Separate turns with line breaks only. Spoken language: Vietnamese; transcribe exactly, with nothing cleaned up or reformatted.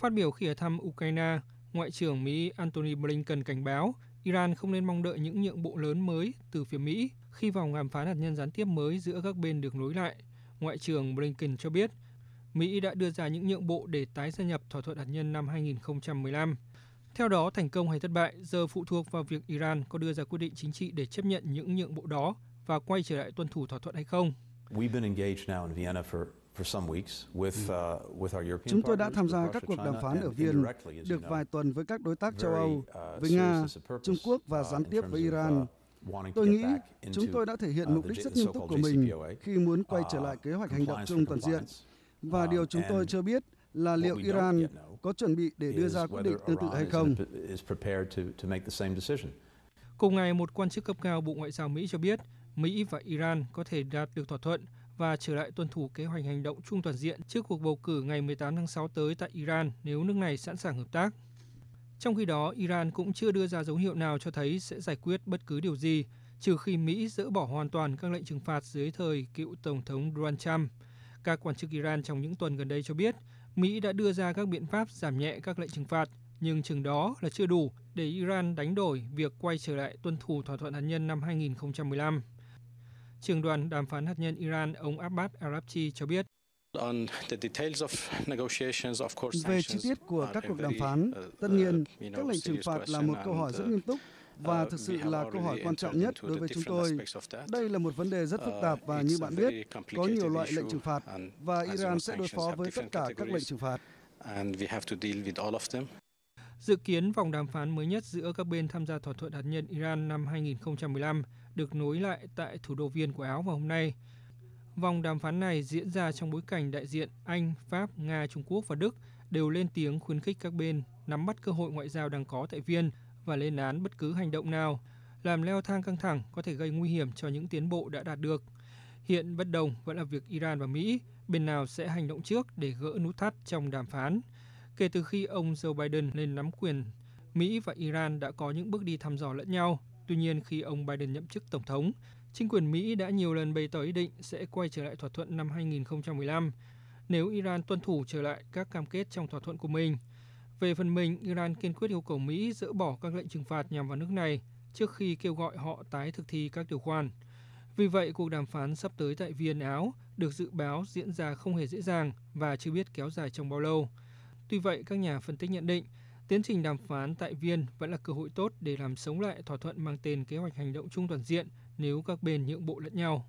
Phát biểu khi ở thăm Ukraine, Ngoại trưởng Mỹ Antony Blinken cảnh báo Iran không nên mong đợi những nhượng bộ lớn mới từ phía Mỹ khi vòng đàm phán hạt nhân gián tiếp mới giữa các bên được nối lại. Ngoại trưởng Blinken cho biết Mỹ đã đưa ra những nhượng bộ để tái gia nhập thỏa thuận hạt nhân năm hai nghìn không trăm mười lăm. Theo đó, thành công hay thất bại giờ phụ thuộc vào việc Iran có đưa ra quyết định chính trị để chấp nhận những nhượng bộ đó và quay trở lại tuân thủ thỏa thuận hay không.
Chúng tôi đã tham gia các cuộc đàm phán ở Viên được vài tuần với các đối tác châu Âu, với Nga, Trung Quốc và gián tiếp với Iran. Tôi nghĩ chúng tôi đã thể hiện mục đích rất nghiêm túc của mình khi muốn quay trở lại kế hoạch hành động chung toàn diện. Và điều chúng tôi chưa biết là liệu Iran có chuẩn bị để đưa ra quyết định tương tự hay không.
Cùng ngày, một quan chức cấp cao Bộ Ngoại giao Mỹ cho biết Mỹ và Iran có thể đạt được thỏa thuận và trở lại tuân thủ kế hoạch hành động chung toàn diện trước cuộc bầu cử ngày mười tám tháng sáu tới tại Iran nếu nước này sẵn sàng hợp tác. Trong khi đó, Iran cũng chưa đưa ra dấu hiệu nào cho thấy sẽ giải quyết bất cứ điều gì, trừ khi Mỹ dỡ bỏ hoàn toàn các lệnh trừng phạt dưới thời cựu Tổng thống Donald Trump. Các quan chức Iran trong những tuần gần đây cho biết Mỹ đã đưa ra các biện pháp giảm nhẹ các lệnh trừng phạt, nhưng chừng đó là chưa đủ để Iran đánh đổi việc quay trở lại tuân thủ thỏa thuận hạt nhân năm hai nghìn không trăm mười lăm. Trưởng đoàn đàm phán hạt nhân Iran, ông Abbas Araghchi cho biết,
về chi tiết của các cuộc đàm phán, tất nhiên, các lệnh trừng phạt là một câu hỏi rất nghiêm túc và thực sự là câu hỏi quan trọng nhất đối với chúng tôi. Đây là một vấn đề rất phức tạp và như bạn biết, có nhiều loại lệnh trừng phạt và Iran sẽ đối phó với tất cả các lệnh trừng phạt.
Dự kiến vòng đàm phán mới nhất giữa các bên tham gia thỏa thuận hạt nhân Iran năm hai nghìn không trăm mười lăm được nối lại tại thủ đô Viên của Áo vào hôm nay. Vòng đàm phán này diễn ra trong bối cảnh đại diện Anh, Pháp, Nga, Trung Quốc và Đức đều lên tiếng khuyến khích các bên nắm bắt cơ hội ngoại giao đang có tại Viên và lên án bất cứ hành động nào làm leo thang căng thẳng có thể gây nguy hiểm cho những tiến bộ đã đạt được. Hiện bất đồng vẫn là việc Iran và Mỹ, bên nào sẽ hành động trước để gỡ nút thắt trong đàm phán. Kể từ khi ông Joe Biden lên nắm quyền, Mỹ và Iran đã có những bước đi thăm dò lẫn nhau. Tuy nhiên, khi ông Biden nhậm chức Tổng thống, chính quyền Mỹ đã nhiều lần bày tỏ ý định sẽ quay trở lại thỏa thuận năm hai nghìn không trăm mười lăm nếu Iran tuân thủ trở lại các cam kết trong thỏa thuận của mình. Về phần mình, Iran kiên quyết yêu cầu Mỹ dỡ bỏ các lệnh trừng phạt nhằm vào nước này trước khi kêu gọi họ tái thực thi các điều khoản. Vì vậy, cuộc đàm phán sắp tới tại Viên, Áo được dự báo diễn ra không hề dễ dàng và chưa biết kéo dài trong bao lâu. Tuy vậy, các nhà phân tích nhận định tiến trình đàm phán tại Viên vẫn là cơ hội tốt để làm sống lại thỏa thuận mang tên Kế hoạch hành động chung toàn diện nếu các bên nhượng bộ lẫn nhau.